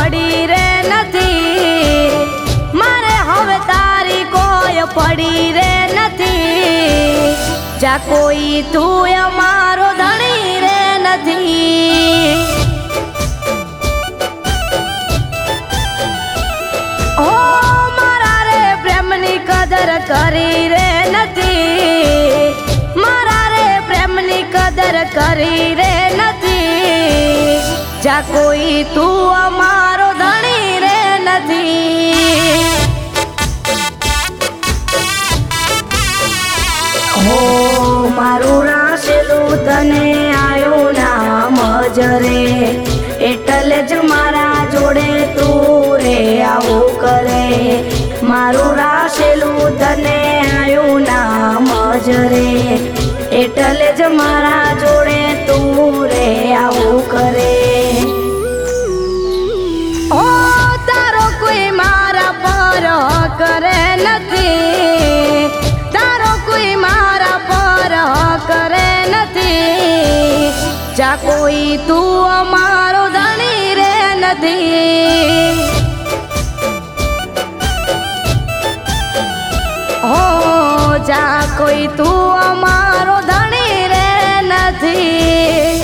પડી રે નથી, મારે હવે તારી કોઈ પડી રે નથી, જા કોઈ તું અમારો ધણી રે નથી। ઓ મારા રે પ્રેમની કદર કરી રે નથી, મારા રે પ્રેમની કદર કરી રે નથી, જા કોઈ તું અમારો ધણી રે નથી। હો મારું રાશેલું તને આયું નામ જરે, એટલે જ મારા જોડે તું રે આવું કરે, મારું રાશેલું તને આયું નામ જરે, એટલે જ મારા જોડે તું રે આવું કરે। ઓ તારો કોઈ મારા પર કરે નથી, તારો કોઈ મારા પર કરે નથી, જા કોઈ તું અમારો ધણી રે નથી। હો જા કોઈ તું અમારો ધણી રે નથી।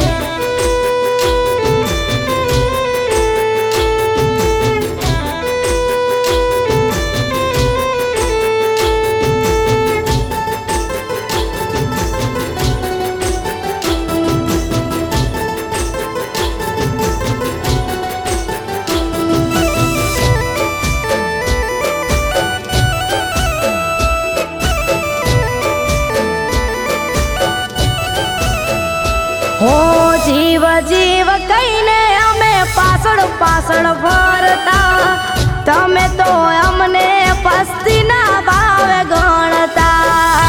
હો જીવ જીવ કહીને અમે પાછળ પાછળ ફરતા, તમે તો અમને પસ્તીના ભાવે ગણતા।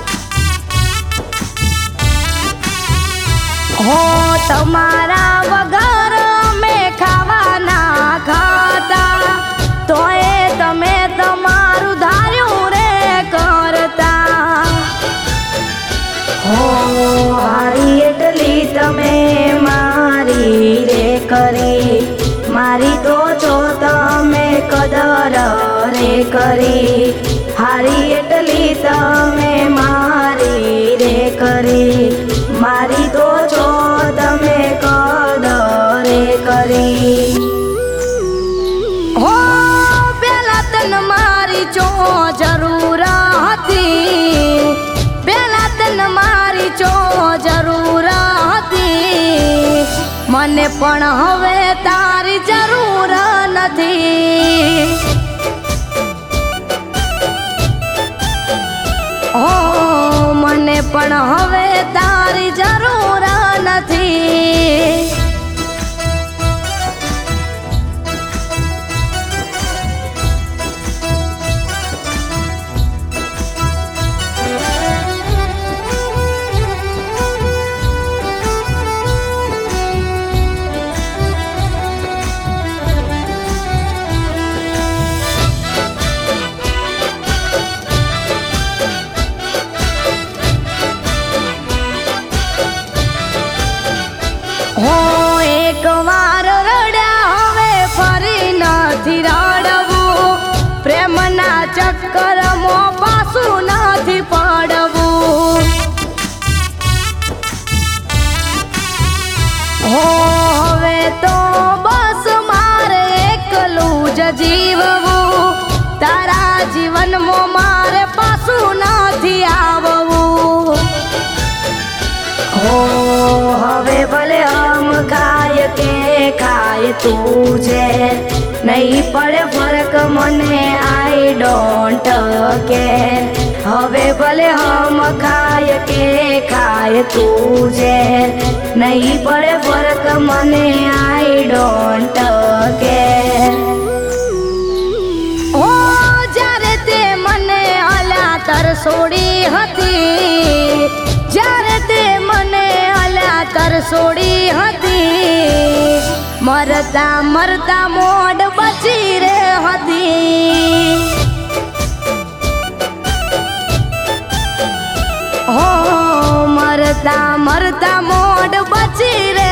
હો તમારા વગર અમે ખાવાના ખાતા, તોય તમે તમારું ધાર્યું રે કરતા। હો હારી એટલી તમે મારી રે કરી, મારી તો છો તમે કદર રે કરી, હારી એટલી તમે મારી રે કરી, મારી તો છો તમે કદર રે કરી। હો પેલા તન મારી ચો જરૂર હતી, પેલા તન મારી ચો જરૂર હતી, મને પણ હવે તારી જરૂર નથી। ઓ મને પણ હવે તારી જરૂર નથી। હો એક વાર રડ્યા હવે ફરી નથી રડવું, પ્રેમના ચક્કરમાં પાછું નથી પડવું। હો હવે તો બસ મારે એકલું જ જીવવું, તારા જીવનમાં મારે પાછું નથી આવવું। હો હવે ભલે હમ ખાય કે ખાય તું છે, નહીં પડે ફરક મને આઈ ડોન્ટ કેર, હવે ભલે હમ ખાય કે ખાય તું છે, નહીં પડે ફરક મને આઈ ડોન્ટ કેર। ઓ જ્યારે તે મને અલ્યા તરસોડી હતી, જ્યારે તે મને અલ્યા તરસોડી હતી, મરતા મરતા મોડ બચી રે હતી। હો મરતા મરતા મોડ બચી રે